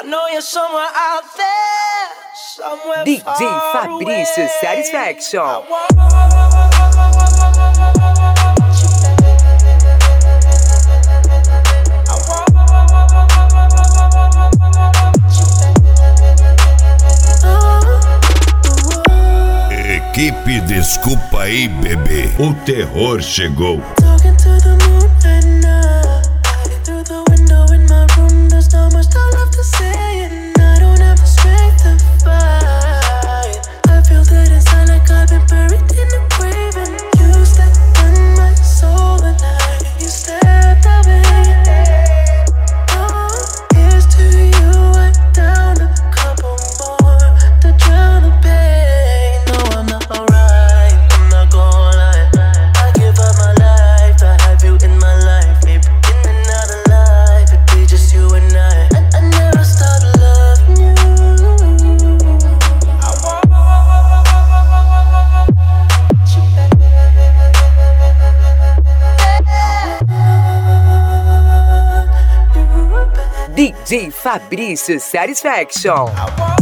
know you're somewhere out there, somewhere DJ far Fabrício away. Satisfaction. Equipe Desculpa aí, bebê. O terror chegou. Talking to the moon at night. Through the window in my room, there's not much I love to say, and I don't have the strength to fight. I feel good inside, like I've been buried in a grave, and you stepped on my soul at night. You stepped away. Oh, here's to you. I down a couple more to drown the pain. No, I'm not alright. I'm not gonna lie. I give up my life to have you in my life. Maybe in another life, it'd be just you and I. I never stopped loving you. DJ Fabrício Satisfaction.